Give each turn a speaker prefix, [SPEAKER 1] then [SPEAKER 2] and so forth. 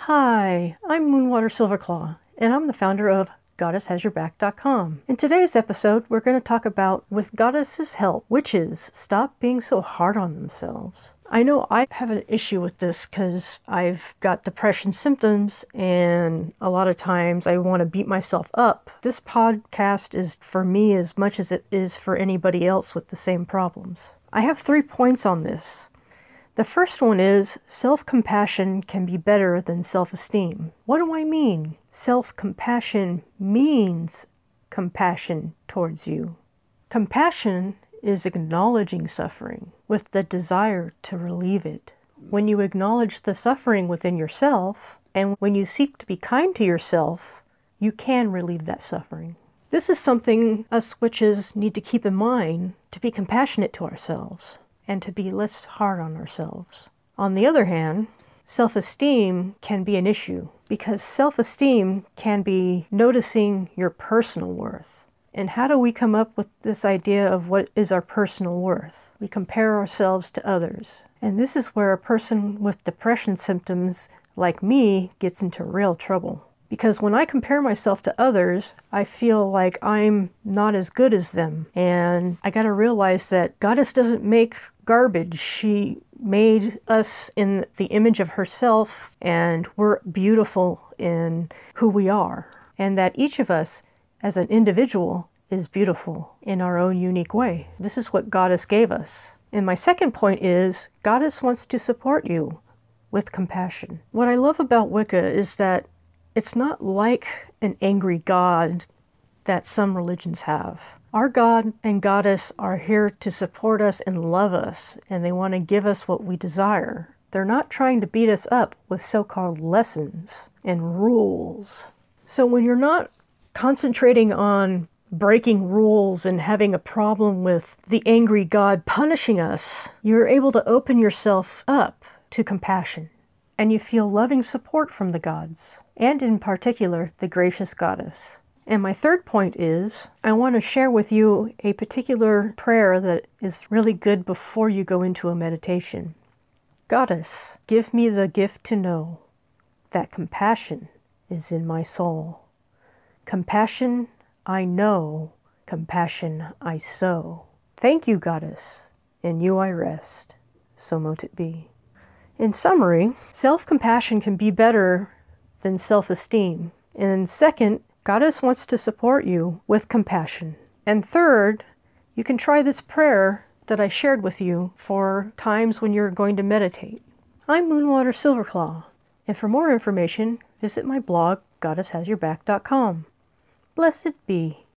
[SPEAKER 1] Hi, I'm Moonwater Silverclaw, and I'm the founder of GoddessHasYourBack.com. In today's episode, we're going to talk about, with Goddess's help, witches stop being so hard on themselves. I know I have an issue with this because I've got depression symptoms, and a lot of times I want to beat myself up. This podcast is for me as much as it is for anybody else with the same problems. I have 3 points on this. The first one is self-compassion can be better than self-esteem. What do I mean? Self-compassion means compassion towards you. Compassion is acknowledging suffering with the desire to relieve it. When you acknowledge the suffering within yourself, and when you seek to be kind to yourself, you can relieve that suffering. This is something us witches need to keep in mind to be compassionate to ourselves and to be less hard on ourselves. On the other hand, self-esteem can be an issue because self-esteem can be noticing your personal worth. And how do we come up with this idea of what is our personal worth? We compare ourselves to others. And this is where a person with depression symptoms like me gets into real trouble. Because when I compare myself to others, I feel like I'm not as good as them. And I gotta realize that Goddess doesn't make garbage. She made us in the image of herself, and we're beautiful in who we are. And that each of us, as an individual, is beautiful in our own unique way. This is what Goddess gave us. And my second point is, Goddess wants to support you with compassion. What I love about Wicca is that it's not like an angry God that some religions have. Our God and Goddess are here to support us and love us, and they want to give us what we desire. They're not trying to beat us up with so-called lessons and rules. So when you're not concentrating on breaking rules and having a problem with the angry God punishing us, you're able to open yourself up to compassion, and you feel loving support from the gods, and in particular, the gracious Goddess. And my third point is, I want to share with you a particular prayer that is really good before you go into a meditation. Goddess, give me the gift to know that compassion is in my soul. Compassion I know, compassion I sow. Thank you, Goddess. In you I rest. So mote it be. In summary, self-compassion can be better than self-esteem. And second, Goddess wants to support you with compassion. And third, you can try this prayer that I shared with you for times when you're going to meditate. I'm Moonwater Silverclaw, and for more information, visit my blog, GoddessHasYourBack.com. Blessed be.